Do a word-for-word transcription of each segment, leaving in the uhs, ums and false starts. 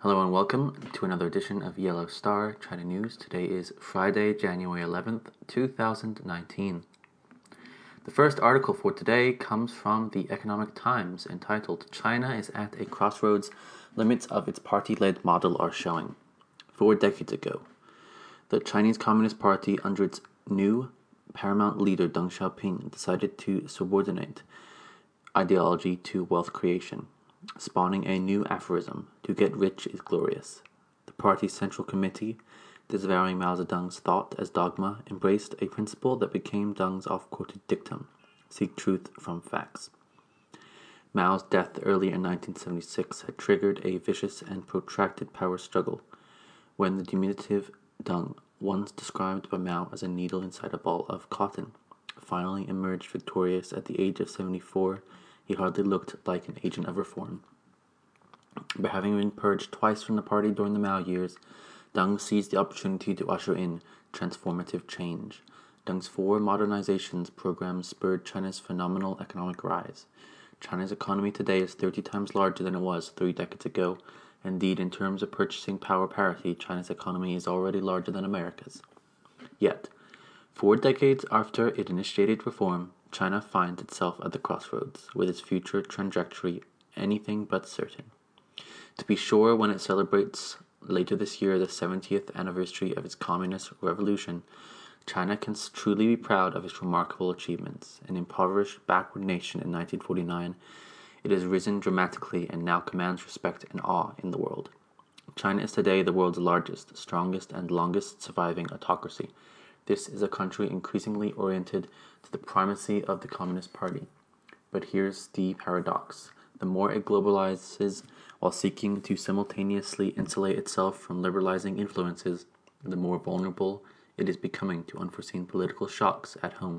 Hello and welcome to another edition of Yellow Star China News. Today is Friday, January eleventh, two thousand nineteen. The first article for today comes from the Economic Times, entitled "China is at a crossroads, limits of its party-led model are showing." Four decades ago, the Chinese Communist Party, under its new paramount leader Deng Xiaoping, decided to subordinate ideology to wealth creation, spawning a new aphorism: "To get rich is glorious." The party's Central Committee, disavowing Mao Zedong's thought as dogma, embraced a principle that became Deng's oft-quoted dictum: seek truth from facts. Mao's death early in nineteen seventy-six had triggered a vicious and protracted power struggle, when the diminutive Deng, once described by Mao as a needle inside a ball of cotton, finally emerged victorious at the age of seventy-four. He hardly looked like an agent of reform. But having been purged twice from the party during the Mao years, Deng seized the opportunity to usher in transformative change. Deng's four modernizations programs spurred China's phenomenal economic rise. China's economy today is thirty times larger than it was three decades ago. Indeed, in terms of purchasing power parity, China's economy is already larger than America's. Yet, four decades after it initiated reform, China finds itself at the crossroads, with its future trajectory anything but certain. To be sure, when it celebrates later this year the seventieth anniversary of its communist revolution, China can truly be proud of its remarkable achievements. An impoverished, backward nation in nineteen forty-nine, it has risen dramatically and now commands respect and awe in the world. China is today the world's largest, strongest, and longest surviving autocracy. This is a country increasingly oriented to the primacy of the Communist Party. But here's the paradox: the more it globalizes while seeking to simultaneously insulate itself from liberalizing influences, the more vulnerable it is becoming to unforeseen political shocks at home.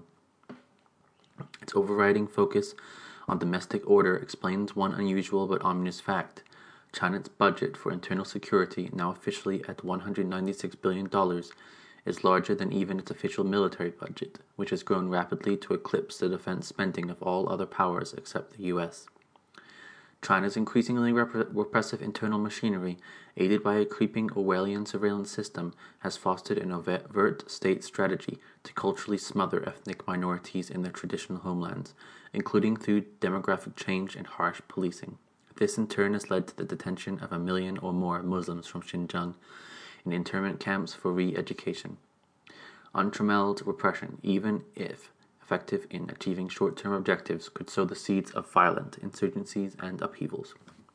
Its overriding focus on domestic order explains one unusual but ominous fact. China's budget for internal security, now officially at one hundred ninety-six billion dollars, is larger than even its official military budget, which has grown rapidly to eclipse the defense spending of all other powers except the U S. China's increasingly rep- repressive internal machinery, aided by a creeping Orwellian surveillance system, has fostered an overt state strategy to culturally smother ethnic minorities in their traditional homelands, including through demographic change and harsh policing. This in turn has led to the detention of a million or more Muslims from Xinjiang in internment camps for re-education. Untrammeled repression, even if effective in achieving short-term objectives, could sow the seeds of violent insurgencies and upheavals.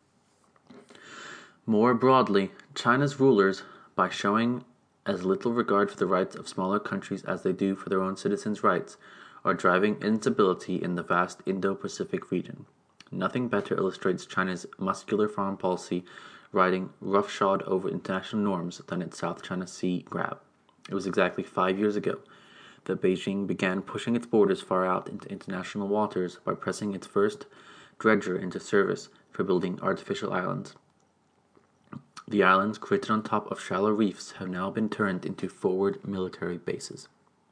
More broadly, China's rulers, by showing as little regard for the rights of smaller countries as they do for their own citizens' rights, are driving instability in the vast Indo-Pacific region. Nothing better illustrates China's muscular foreign policy riding roughshod over international norms than its South China Sea grab. It was exactly five years ago that Beijing began pushing its borders far out into international waters by pressing its first dredger into service for building artificial islands. The islands, created on top of shallow reefs, have now been turned into forward military bases.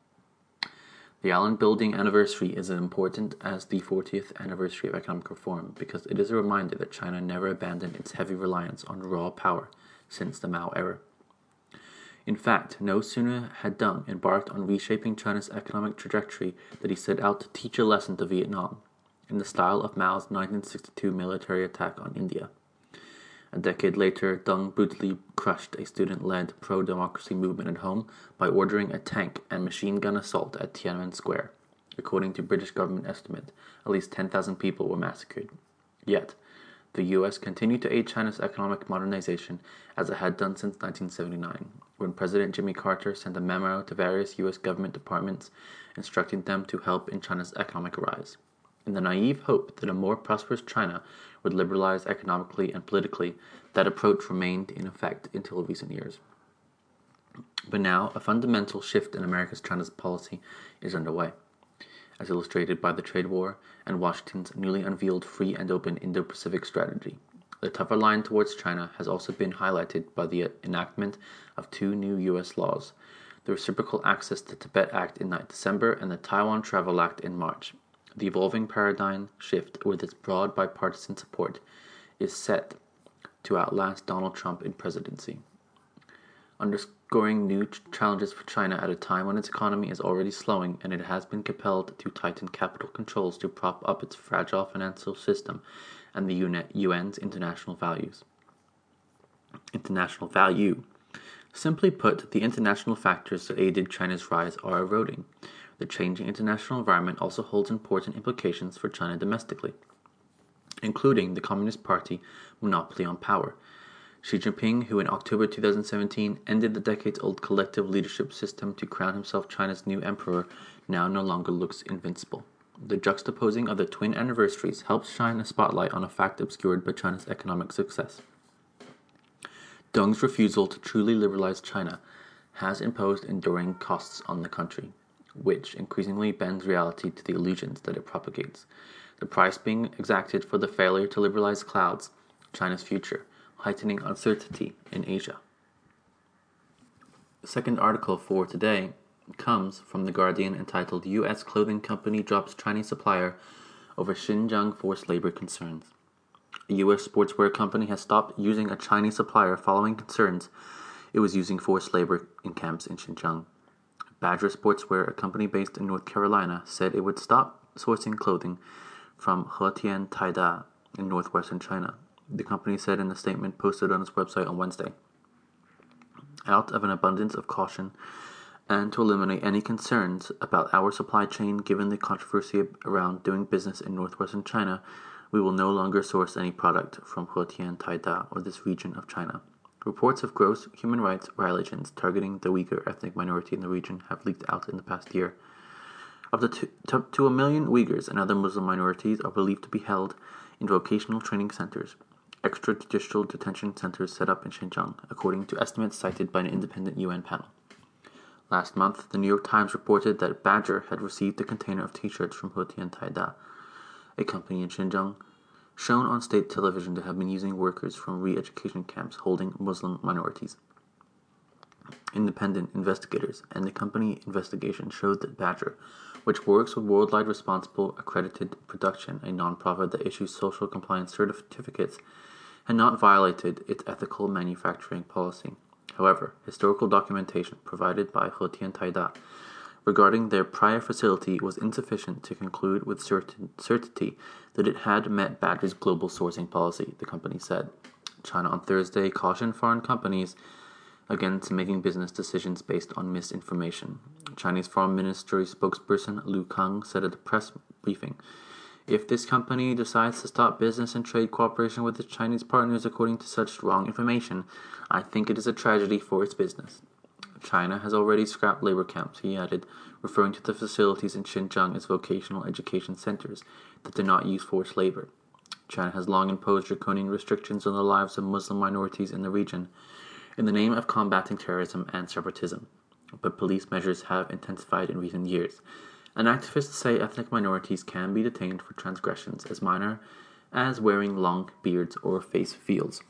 The island building anniversary is as important as the fortieth anniversary of economic reform, because it is a reminder that China never abandoned its heavy reliance on raw power since the Mao era. In fact, no sooner had Deng embarked on reshaping China's economic trajectory than he set out to teach a lesson to Vietnam, in the style of Mao's nineteen sixty-two military attack on India. A decade later, Deng brutally crushed a student-led pro-democracy movement at home by ordering a tank and machine gun assault at Tiananmen Square. According to British government estimate, at least ten thousand people were massacred. Yet, the U S continued to aid China's economic modernization, as it had done since nineteen seventy-nine, when President Jimmy Carter sent a memo to various U S government departments instructing them to help in China's economic rise, in the naive hope that a more prosperous China would liberalize economically and politically. That approach remained in effect until recent years. But now, a fundamental shift in America's China's policy is underway, as illustrated by the trade war and Washington's newly unveiled free and open Indo-Pacific strategy. The tougher line towards China has also been highlighted by the enactment of two new U S laws: the Reciprocal Access to Tibet Act in December and the Taiwan Travel Act in March. The evolving paradigm shift, with its broad bipartisan support, is set to outlast Donald Trump in presidency. Underscoring new ch- challenges for China at a time when its economy is already slowing and it has been compelled to tighten capital controls to prop up its fragile financial system and the U N's international values. International value. Simply put, the international factors that aided China's rise are eroding. The changing international environment also holds important implications for China domestically, including the Communist Party monopoly on power. Xi Jinping, who in October two thousand seventeen ended the decades-old collective leadership system to crown himself China's new emperor, now no longer looks invincible. The juxtaposing of the twin anniversaries helps shine a spotlight on a fact obscured by China's economic success. Deng's refusal to truly liberalize China has imposed enduring costs on the country, which increasingly bends reality to the illusions that it propagates. The price being exacted for the failure to liberalize clouds China's future, heightening uncertainty in Asia. The second article for today comes from The Guardian, entitled U S Clothing Company Drops Chinese Supplier Over Xinjiang Forced Labor Concerns. A U S sportswear company has stopped using a Chinese supplier following concerns it was using forced labor in camps in Xinjiang. Badger Sportswear, a company based in North Carolina, said it would stop sourcing clothing from Hetian Taida in northwestern China. The company said in a statement posted on its website on Wednesday. Out of an abundance of caution and to eliminate any concerns about our supply chain given the controversy around doing business in northwestern China, we will no longer source any product from Hetian Taida or this region of China. Reports of gross human rights violations targeting the Uyghur ethnic minority in the region have leaked out in the past year. Up to, to, to a million Uyghurs and other Muslim minorities are believed to be held in vocational training centers, extrajudicial detention centers set up in Xinjiang, according to estimates cited by an independent U N panel. Last month, the New York Times reported that Badger had received a container of t-shirts from Hetian Taida, a company in Xinjiang, shown on state television to have been using workers from re-education camps holding Muslim minorities. Independent investigators and the company investigation showed that Badger, which works with Worldwide Responsible Accredited Production, a nonprofit that issues social compliance certificates, had not violated its ethical manufacturing policy. However, historical documentation provided by Hetian Taida regarding their prior facility was insufficient to conclude with certain certainty that it had met Badger's global sourcing policy, the company said. China on Thursday cautioned foreign companies against making business decisions based on misinformation. Chinese Foreign Ministry spokesperson Lu Kang said at a press briefing, "If this company decides to stop business and trade cooperation with its Chinese partners according to such wrong information, I think it is a tragedy for its business." China has already scrapped labor camps, he added, referring to the facilities in Xinjiang as vocational education centers that do not use forced labor. China has long imposed draconian restrictions on the lives of Muslim minorities in the region in the name of combating terrorism and separatism, but police measures have intensified in recent years, and activists say ethnic minorities can be detained for transgressions as minor as wearing long beards or face veils.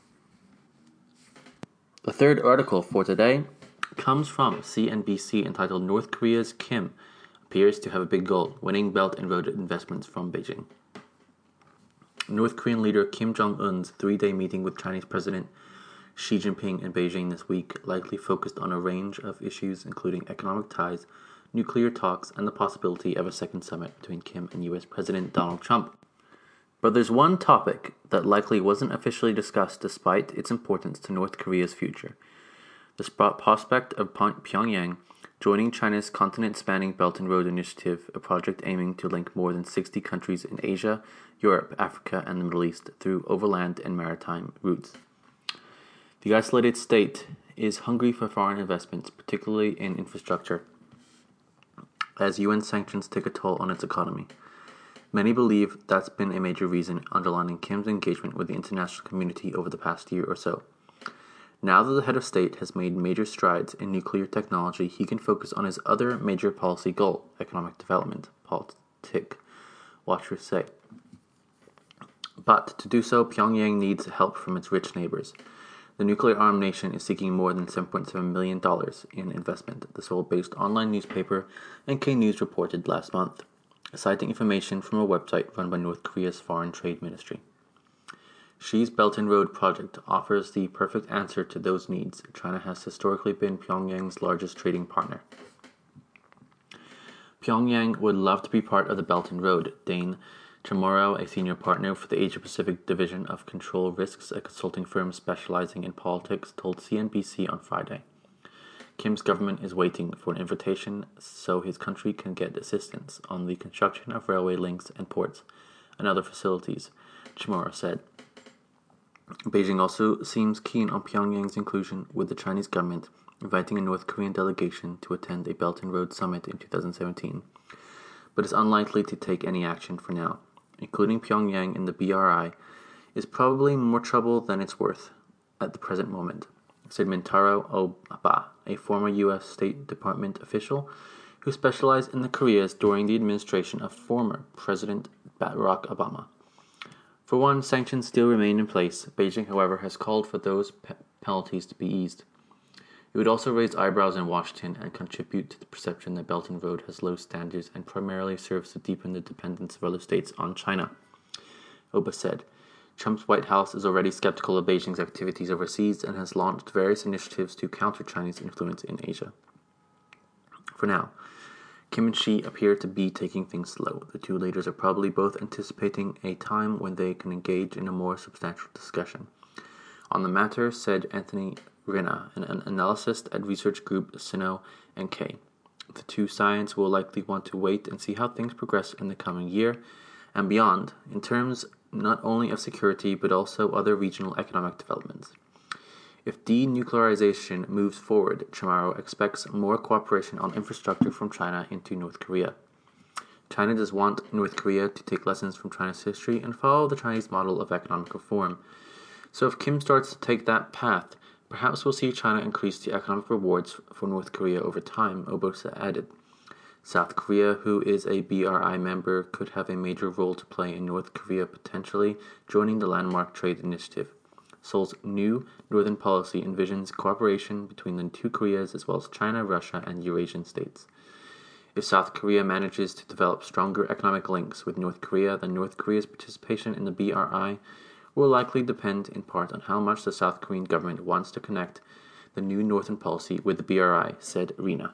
The third article for today comes from C N B C, entitled North Korea's Kim appears to have a big goal, winning Belt and Road investments from Beijing. North Korean leader Kim Jong-un's three-day meeting with Chinese President Xi Jinping in Beijing this week likely focused on a range of issues including economic ties, nuclear talks, and the possibility of a second summit between Kim and U S President Donald Trump. But there's one topic that likely wasn't officially discussed despite its importance to North Korea's future: the prospect of Pyongyang joining China's continent-spanning Belt and Road Initiative, a project aiming to link more than sixty countries in Asia, Europe, Africa, and the Middle East through overland and maritime routes. The isolated state is hungry for foreign investments, particularly in infrastructure, as U N sanctions take a toll on its economy. Many believe that's been a major reason underlining Kim's engagement with the international community over the past year or so. Now that the head of state has made major strides in nuclear technology, he can focus on his other major policy goal, economic development, politic, watchers say. But to do so, Pyongyang needs help from its rich neighbors. The nuclear-armed nation is seeking more than seven point seven million dollars in investment, the Seoul-based online newspaper N K News reported last month, citing information from a website run by North Korea's Foreign Trade Ministry. Xi's Belt and Road project offers the perfect answer to those needs. China has historically been Pyongyang's largest trading partner. Pyongyang would love to be part of the Belt and Road. Dane Chamorro, a senior partner for the Asia-Pacific division of Control Risks, a consulting firm specializing in politics, told C N B C on Friday. Kim's government is waiting for an invitation so his country can get assistance on the construction of railway links and ports and other facilities, Chamorro said. Beijing also seems keen on Pyongyang's inclusion, with the Chinese government inviting a North Korean delegation to attend a Belt and Road summit in two thousand seventeen, but is unlikely to take any action for now. Including Pyongyang in the B R I is probably more trouble than it's worth at the present moment, said Mintaro Oba, a former U S State Department official who specialized in the Koreas during the administration of former President Barack Obama. For one, sanctions still remain in place. Beijing, however, has called for those pe- penalties to be eased. It would also raise eyebrows in Washington and contribute to the perception that Belt and Road has low standards and primarily serves to deepen the dependence of other states on China. Oba said, Trump's White House is already skeptical of Beijing's activities overseas and has launched various initiatives to counter Chinese influence in Asia. For now, Kim and Xi appear to be taking things slow. The two leaders are probably both anticipating a time when they can engage in a more substantial discussion on the matter, said Anthony Rina, an analyst at research group Sino and K. The two sides will likely want to wait and see how things progress in the coming year and beyond, in terms not only of security but also other regional economic developments. If denuclearization moves forward, Chamorro expects more cooperation on infrastructure from China into North Korea. China does want North Korea to take lessons from China's history and follow the Chinese model of economic reform. So if Kim starts to take that path, perhaps we'll see China increase the economic rewards for North Korea over time, Obosa added. South Korea, who is a B R I member, could have a major role to play in North Korea potentially joining the landmark trade initiative. Seoul's new northern policy envisions cooperation between the two Koreas as well as China, Russia, and Eurasian states. If South Korea manages to develop stronger economic links with North Korea, then North Korea's participation in the B R I will likely depend in part on how much the South Korean government wants to connect the new northern policy with the B R I, said Rina.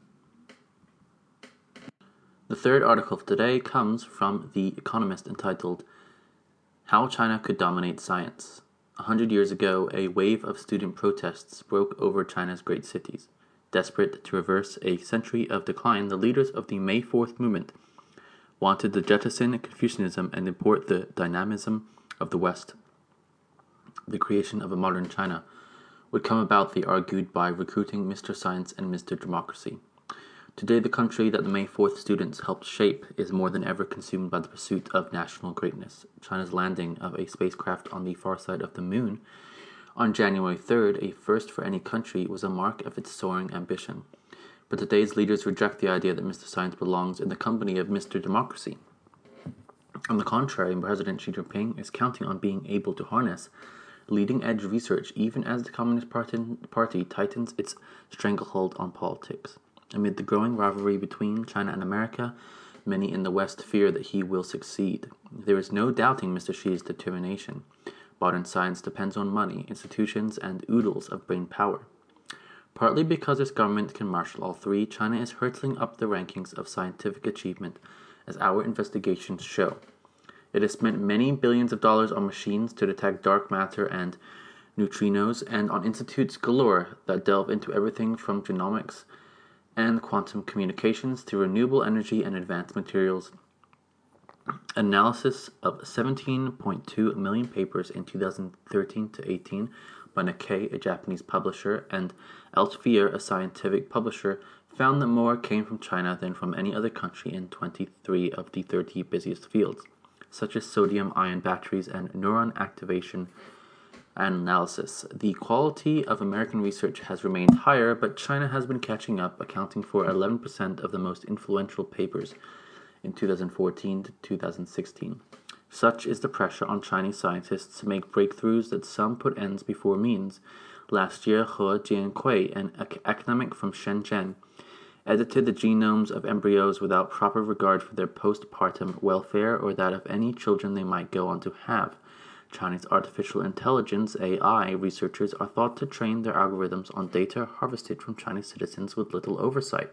The third article of today comes from The Economist, entitled How China Could Dominate Science. A hundred years ago, a wave of student protests broke over China's great cities. Desperate to reverse a century of decline, the leaders of the May fourth movement wanted to jettison Confucianism and import the dynamism of the West. The creation of a modern China would come about, they argued, by recruiting Mister Science and Mister Democracy. Today, the country that the May fourth students helped shape is more than ever consumed by the pursuit of national greatness. China's landing of a spacecraft on the far side of the moon on January third, a first for any country, was a mark of its soaring ambition. But today's leaders reject the idea that Mister Science belongs in the company of Mister Democracy. On the contrary, President Xi Jinping is counting on being able to harness leading-edge research even as the Communist Party tightens its stranglehold on politics. Amid the growing rivalry between China and America, many in the West fear that he will succeed. There is no doubting Mister Xi's determination. Modern science depends on money, institutions, and oodles of brain power. Partly because its government can marshal all three, China is hurtling up the rankings of scientific achievement, as our investigations show. It has spent many billions of dollars on machines to detect dark matter and neutrinos, and on institutes galore that delve into everything from genomics and quantum communications to renewable energy and advanced materials. Analysis of seventeen point two million papers in two thousand thirteen to eighteen by Nikkei, a Japanese publisher, and Elsevier, a scientific publisher, found that more came from China than from any other country in twenty-three of the thirty busiest fields, such as sodium-ion batteries and neuron activation analysis. The quality of American research has remained higher, but China has been catching up, accounting for eleven percent of the most influential papers in two thousand fourteen to two thousand sixteen. Such is the pressure on Chinese scientists to make breakthroughs that some put ends before means. Last year, He Jiankui, an academic from Shenzhen, edited the genomes of embryos without proper regard for their postpartum welfare or that of any children they might go on to have. Chinese artificial intelligence A I researchers are thought to train their algorithms on data harvested from Chinese citizens with little oversight.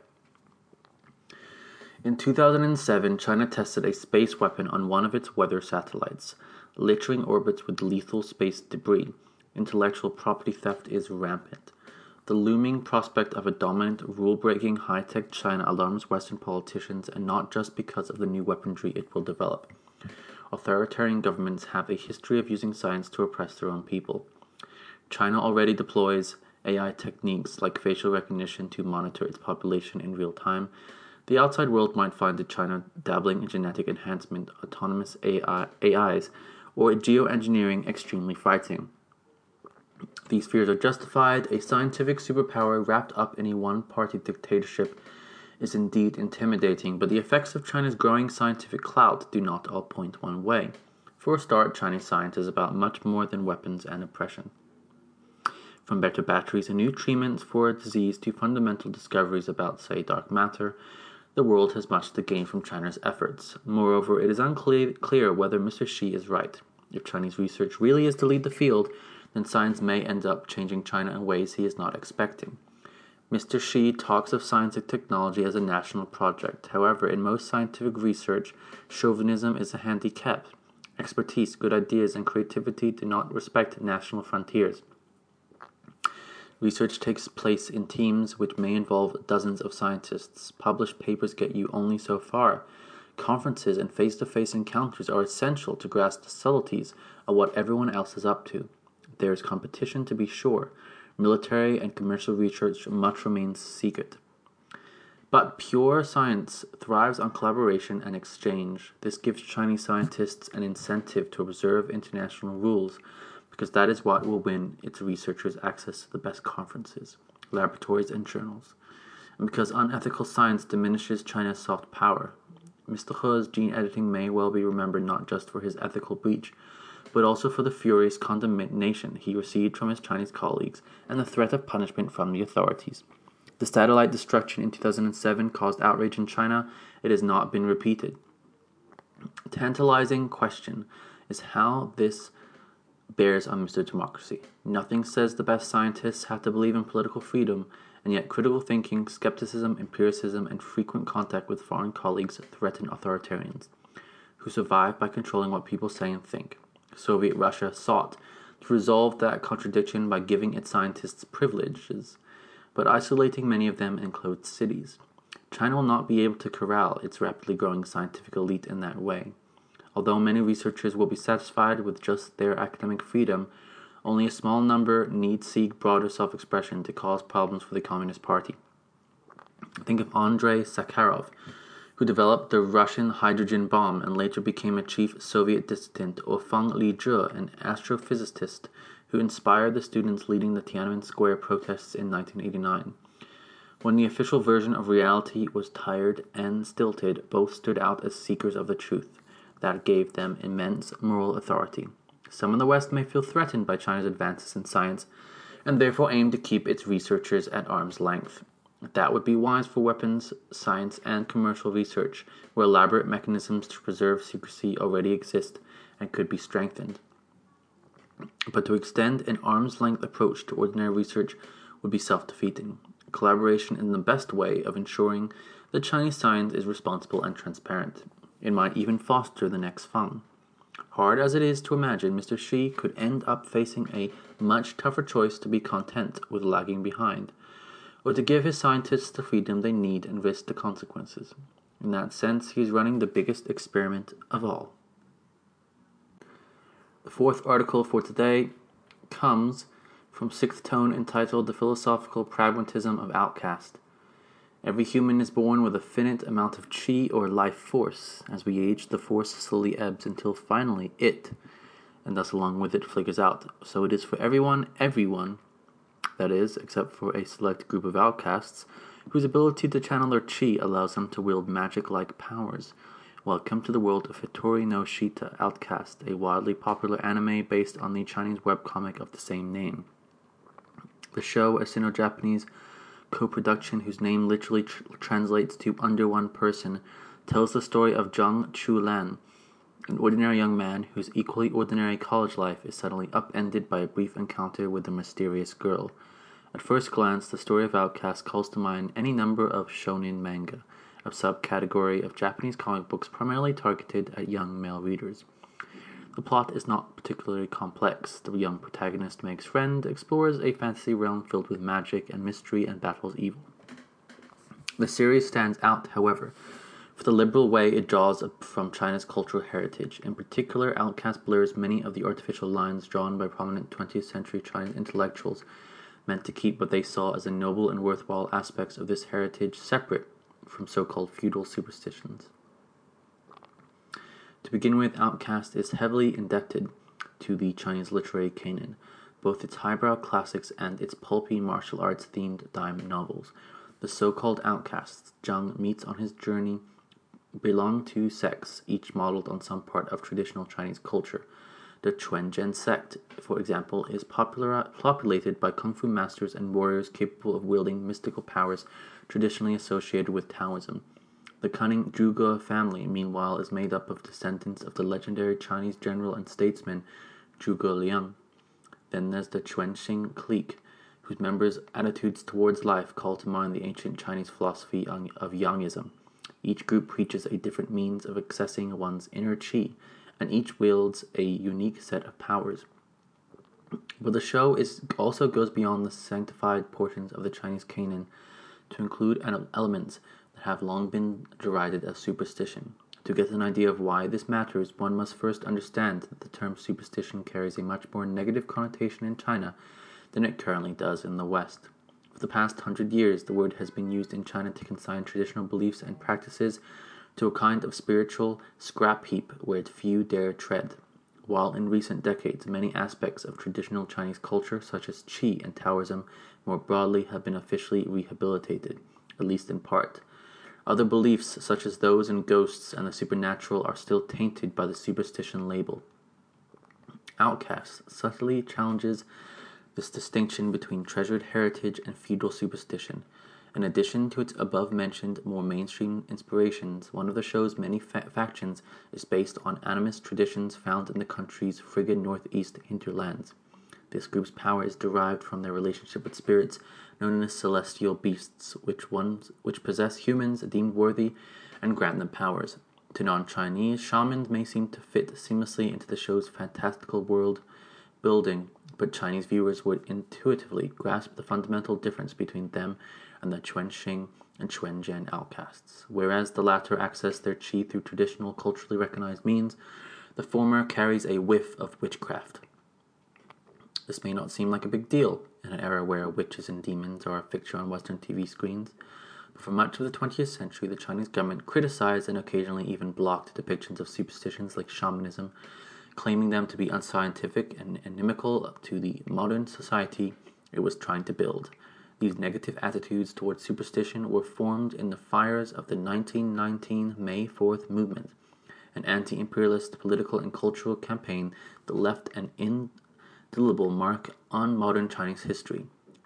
In two thousand seven, China tested a space weapon on one of its weather satellites, littering orbits with lethal space debris. Intellectual property theft is rampant. The looming prospect of a dominant, rule-breaking, high-tech China alarms Western politicians, and not just because of the new weaponry it will develop. Authoritarian governments have a history of using science to oppress their own people. China already deploys A I techniques like facial recognition to monitor its population in real time. The outside world might find that China dabbling in genetic enhancement, autonomous A I, A Is, or geoengineering extremely frightening. These fears are justified. A scientific superpower wrapped up in a one-party dictatorship is indeed intimidating, but the effects of China's growing scientific clout do not all point one way. For a start, Chinese science is about much more than weapons and oppression. From better batteries and new treatments for a disease to fundamental discoveries about, say, dark matter, the world has much to gain from China's efforts. Moreover, it is unclear clear whether Mister Xi is right. If Chinese research really is to lead the field, then science may end up changing China in ways he is not expecting. Mister Xi talks of science and technology as a national project. However, in most scientific research, chauvinism is a handicap. Expertise, good ideas, and creativity do not respect national frontiers. Research takes place in teams which may involve dozens of scientists. Published papers get you only so far. Conferences and face-to-face encounters are essential to grasp the subtleties of what everyone else is up to. There is competition, to be sure. Military and commercial research much remains secret. But pure science thrives on collaboration and exchange. This gives Chinese scientists an incentive to observe international rules, because that is what will win its researchers access to the best conferences, laboratories, and journals. And because unethical science diminishes China's soft power. Mister He's gene editing may well be remembered not just for his ethical breach, but also for the furious condemnation he received from his Chinese colleagues and the threat of punishment from the authorities. The satellite destruction in two thousand seven caused outrage in China. It has not been repeated. A tantalizing question is how this bears on Mister Democracy. Nothing says the best scientists have to believe in political freedom, and yet critical thinking, skepticism, empiricism, and frequent contact with foreign colleagues threaten authoritarians, who survive by controlling what people say and think. Soviet Russia sought to resolve that contradiction by giving its scientists privileges, but isolating many of them in closed cities. China will not be able to corral its rapidly growing scientific elite in that way. Although many researchers will be satisfied with just their academic freedom, only a small number need seek broader self-expression to cause problems for the Communist Party. Think of Andrei Sakharov, who developed the Russian hydrogen bomb and later became a chief Soviet dissident, or Feng Lizhe, an astrophysicist who inspired the students leading the Tiananmen Square protests in nineteen eighty-nine. When the official version of reality was tired and stilted, both stood out as seekers of the truth. That gave them immense moral authority. Some in the West may feel threatened by China's advances in science, and therefore aim to keep its researchers at arm's length. That would be wise for weapons, science, and commercial research, where elaborate mechanisms to preserve secrecy already exist and could be strengthened. But to extend an arm's-length approach to ordinary research would be self-defeating. Collaboration is the best way of ensuring that Chinese science is responsible and transparent. It might even foster the next Feng. Hard as it is to imagine, Mister Xi could end up facing a much tougher choice to be content with lagging behind, or to give his scientists the freedom they need and risk the consequences. In that sense, he is running the biggest experiment of all. The fourth article for today comes from Sixth Tone, entitled The Philosophical Pragmatism of Outcast. Every human is born with a finite amount of chi, or life force. As we age, the force slowly ebbs until finally it, and thus along with it, flickers out. So it is for everyone, everyone, that is, except for a select group of outcasts, whose ability to channel their chi allows them to wield magic-like powers. Welcome to the world of Hitori no Shita, Outcast, a wildly popular anime based on the Chinese webcomic of the same name. The show, a Sino-Japanese co-production whose name literally tr- translates to under one person, tells the story of Zhang Chulan, An ordinary young man whose equally ordinary college life is suddenly upended by a brief encounter with a mysterious girl. At first glance, the story of Outcast calls to mind any number of shonen manga, a subcategory of Japanese comic books primarily targeted at young male readers. The plot is not particularly complex. The young protagonist makes friends, explores a fantasy realm filled with magic and mystery, and battles evil. The series stands out, however, for the liberal way it draws from China's cultural heritage. In particular, Outcast blurs many of the artificial lines drawn by prominent twentieth century Chinese intellectuals, meant to keep what they saw as the noble and worthwhile aspects of this heritage separate from so-called feudal superstitions. To begin with, Outcast is heavily indebted to the Chinese literary canon, both its highbrow classics and its pulpy martial arts-themed dime novels. The so-called outcasts Zhang meets on his journey belong to sects, each modeled on some part of traditional Chinese culture. The Quanzhen sect, for example, is popular, populated by kung fu masters and warriors capable of wielding mystical powers traditionally associated with Taoism. The cunning Zhuge family, meanwhile, is made up of descendants of the legendary Chinese general and statesman Zhuge Liang. Then there's the Quanxing clique, whose members' attitudes towards life call to mind the ancient Chinese philosophy of Yangism. Each group preaches a different means of accessing one's inner qi, and each wields a unique set of powers. But the show is also goes beyond the sanctified portions of the Chinese canon to include elements that have long been derided as superstition. To get an idea of why this matters, one must first understand that the term superstition carries a much more negative connotation in China than it currently does in the West. For the past hundred years, the word has been used in China to consign traditional beliefs and practices to a kind of spiritual scrap heap where few dare tread, while in recent decades many aspects of traditional Chinese culture, such as Qi and Taoism, more broadly have been officially rehabilitated, at least in part. Other beliefs, such as those in ghosts and the supernatural, are still tainted by the superstition label. Outcast subtly challenges this distinction between treasured heritage and feudal superstition. In addition to its above-mentioned, more mainstream inspirations, one of the show's many fa- factions is based on animist traditions found in the country's frigid northeast hinterlands. This group's power is derived from their relationship with spirits, known as celestial beasts, which ones which possess humans deemed worthy and grant them powers. To non-Chinese, shamans may seem to fit seamlessly into the show's fantastical world building, but Chinese viewers would intuitively grasp the fundamental difference between them and the Quanxing and Quanzhen outcasts. Whereas the latter access their qi through traditional, culturally recognized means, the former carries a whiff of witchcraft. This may not seem like a big deal in an era where witches and demons are a fixture on Western T V screens, but for much of the twentieth century, the Chinese government criticized and occasionally even blocked depictions of superstitions like shamanism, claiming them to be unscientific and inimical to the modern society it was trying to build. These negative attitudes towards superstition were formed in the fires of the nineteen nineteen May fourth movement, an anti-imperialist political and cultural campaign that left an indelible mark on modern Chinese history.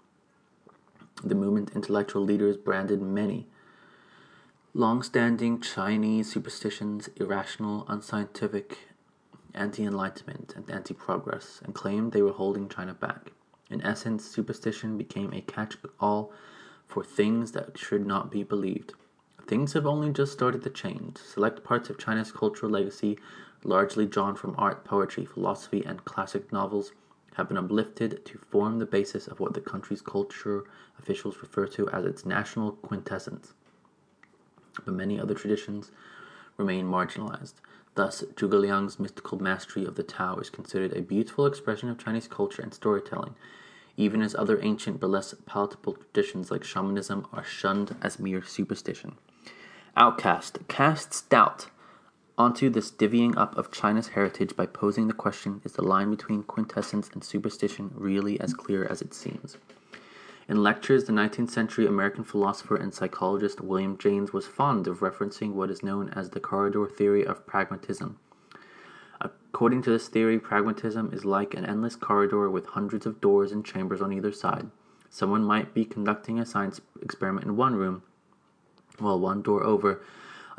The movement intellectual leaders branded many long-standing Chinese superstitions irrational, unscientific, anti-enlightenment, and anti-progress, and claimed they were holding China back. In essence, superstition became a catch-all for things that should not be believed. Things have only just started to change. Select parts of China's cultural legacy, largely drawn from art, poetry, philosophy, and classic novels, have been uplifted to form the basis of what the country's culture officials refer to as its national quintessence. But many other traditions remain marginalized. Thus, Zhuge Liang's mystical mastery of the Tao is considered a beautiful expression of Chinese culture and storytelling, even as other ancient but less palatable traditions like shamanism are shunned as mere superstition. Outcast casts doubt onto this divvying up of China's heritage by posing the question, is the line between quintessence and superstition really as clear as it seems? In lectures, the nineteenth century American philosopher and psychologist William James was fond of referencing what is known as the corridor theory of pragmatism. According to this theory, pragmatism is like an endless corridor with hundreds of doors and chambers on either side. Someone might be conducting a science experiment in one room, while one door over,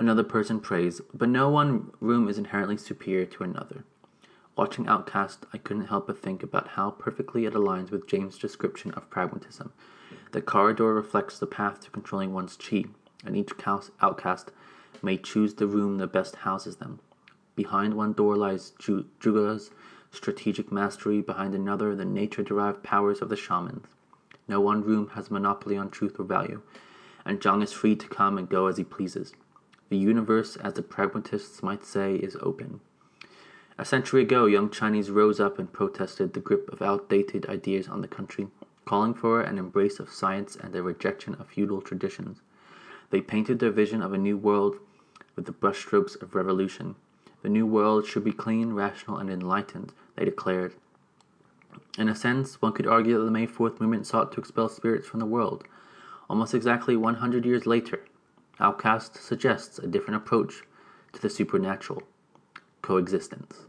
Another person prays, but no one room is inherently superior to another. Watching Outcast, I couldn't help but think about how perfectly it aligns with James' description of pragmatism. The corridor reflects the path to controlling one's chi, and each outcast may choose the room that best houses them. Behind one door lies Zhuge's strategic mastery, behind another the nature-derived powers of the shamans. No one room has monopoly on truth or value, and Zhang is free to come and go as he pleases. The universe, as the pragmatists might say, is open. A century ago, young Chinese rose up and protested the grip of outdated ideas on the country, calling for an embrace of science and a rejection of feudal traditions. They painted their vision of a new world with the brushstrokes of revolution. The new world should be clean, rational, and enlightened, they declared. In a sense, one could argue that the May fourth movement sought to expel spirits from the world. Almost exactly one hundred years later, Outcast suggests a different approach to the supernatural: coexistence.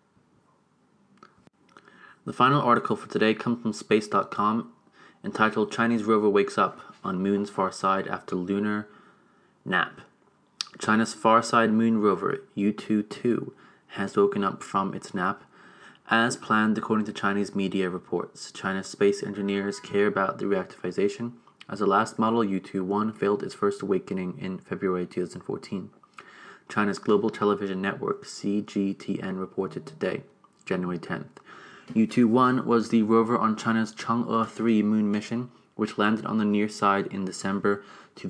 The final article for today comes from space dot com, entitled Chinese Rover Wakes Up on Moon's Far Side After Lunar Nap. China's Far Side Moon rover U two two has woken up from its nap as planned, according to Chinese media reports. China's space engineers care about the reactivation, as the last model U two one failed its first awakening in February twenty fourteen. China's global television network C G T N reported today, January tenth. U two one was the rover on China's Chang'e three moon mission, which landed on the near side in December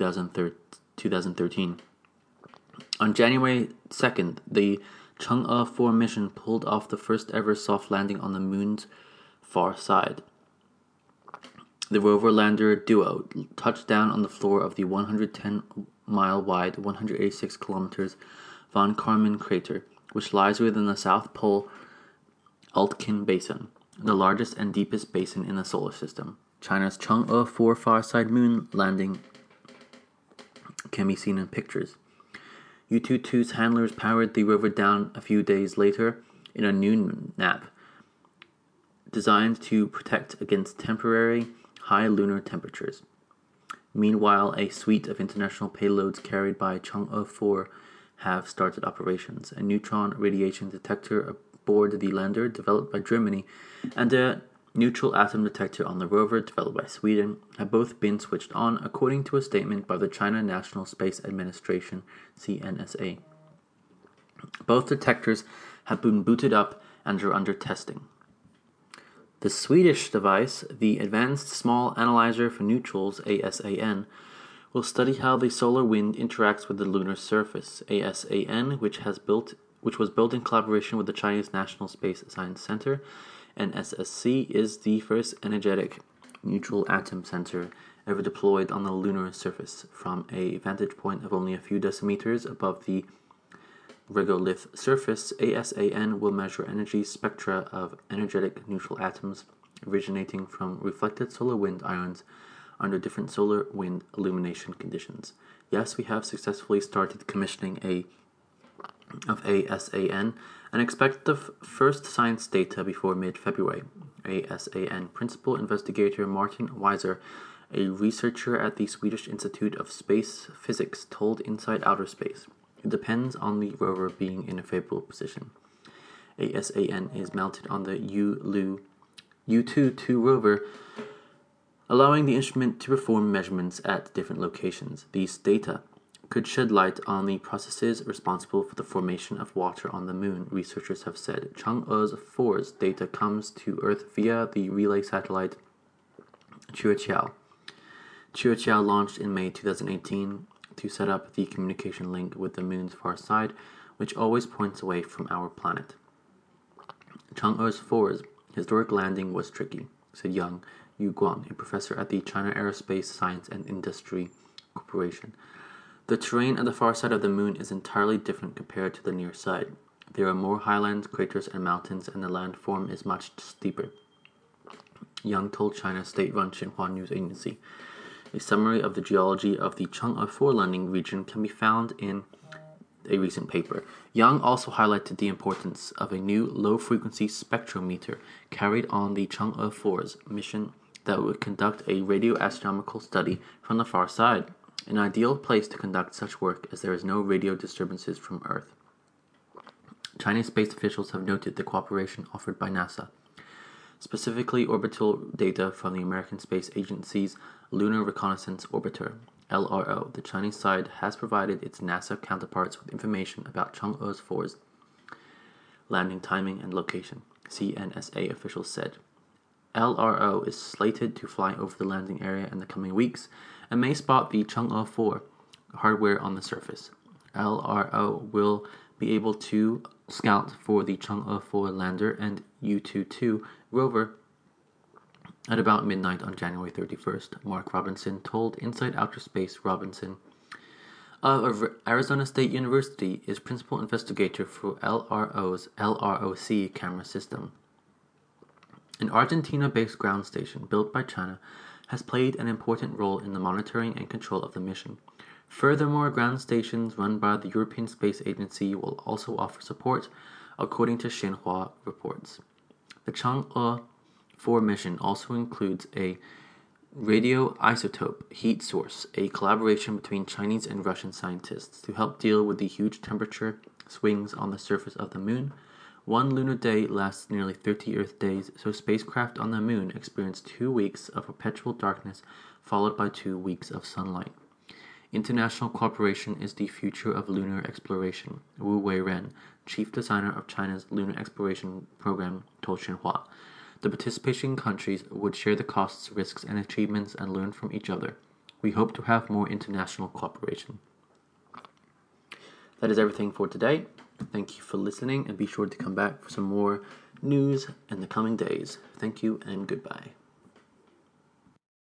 twenty thirteen. On January second, the Chang'e four mission pulled off the first ever soft landing on the moon's far side. The rover-lander duo touched down on the floor of the one hundred ten mile wide, one hundred eighty-six kilometers Von Karman crater, which lies within the South Pole Altkin Basin, the largest and deepest basin in the solar system. China's Chang'e four far-side moon landing can be seen in pictures. U two two's handlers powered the rover down a few days later in a noon nap, designed to protect against temporary high lunar temperatures. Meanwhile, a suite of international payloads carried by Chang'e four have started operations. A neutron radiation detector aboard the lander, developed by Germany, and a neutral atom detector on the rover, developed by Sweden, have both been switched on, according to a statement by the China National Space Administration, C N S A. Both detectors have been booted up and are under testing. The Swedish device, the Advanced Small Analyzer for Neutrals, A S A N, will study how the solar wind interacts with the lunar surface. A S A N, which has built which was built in collaboration with the Chinese National Space Science Center, and S S C, is the first energetic neutral atom sensor ever deployed on the lunar surface. From a vantage point of only a few decimeters above the regolith surface, A S A N will measure energy spectra of energetic neutral atoms originating from reflected solar wind ions under different solar wind illumination conditions. Yes, we have successfully started commissioning a of A S A N and expect the f- first science data before mid-February. A S A N principal investigator Martin Weiser, a researcher at the Swedish Institute of Space Physics, told Inside Outer Space, it depends on the rover being in a favorable position. A S A N is mounted on the U two two rover, allowing the instrument to perform measurements at different locations. These data could shed light on the processes responsible for the formation of water on the moon, researchers have said. Chang'e four's data comes to Earth via the relay satellite Queqiao. Queqiao launched in May twenty eighteen to set up the communication link with the moon's far side, which always points away from our planet. Chang'e four's historic landing was tricky, said Yang Yuguang, a professor at the China Aerospace Science and Industry Corporation. The terrain at the far side of the moon is entirely different compared to the near side. There are more highlands, craters, and mountains, and the landform is much steeper, Yang told China's state-run Xinhua News Agency. A summary of the geology of the Chang'e four landing region can be found in a recent paper. Yang also highlighted the importance of a new low-frequency spectrometer carried on the Chang'e four's mission that would conduct a radioastronomical study from the far side. an ideal place to conduct such work as there is no radio disturbances from Earth. Chinese space officials have noted the cooperation offered by NASA, specifically orbital data from the American Space Agency's Lunar Reconnaissance Orbiter, L R O. The Chinese side has provided its NASA counterparts with information about Chang'e four's landing timing and location, C N S A officials said. L R O is slated to fly over the landing area in the coming weeks and may spot the Chang'e four hardware on the surface. L R O will be able to scout for the Chang'e four lander and U twenty-two rover at about midnight on January thirty-first, Mark Robinson told Inside Outer Space. Robinson of Arizona State University is principal investigator for L R O's L R O C camera system. An Argentina-based ground station built by China has played an important role in the monitoring and control of the mission. Furthermore, ground stations run by the European Space Agency will also offer support, according to Xinhua reports. The Chang'e four mission also includes a radioisotope heat source, a collaboration between Chinese and Russian scientists to help deal with the huge temperature swings on the surface of the moon. One lunar day lasts nearly thirty Earth days, so spacecraft on the moon experience two weeks of perpetual darkness followed by two weeks of sunlight. International cooperation is the future of lunar exploration, Wu Weiren, chief designer of China's lunar exploration program, told Xinhua. The participating countries would share the costs, risks, and achievements and learn from each other. We hope to have more international cooperation. That is everything for today. Thank you for listening, and be sure to come back for some more news in the coming days. Thank you and goodbye.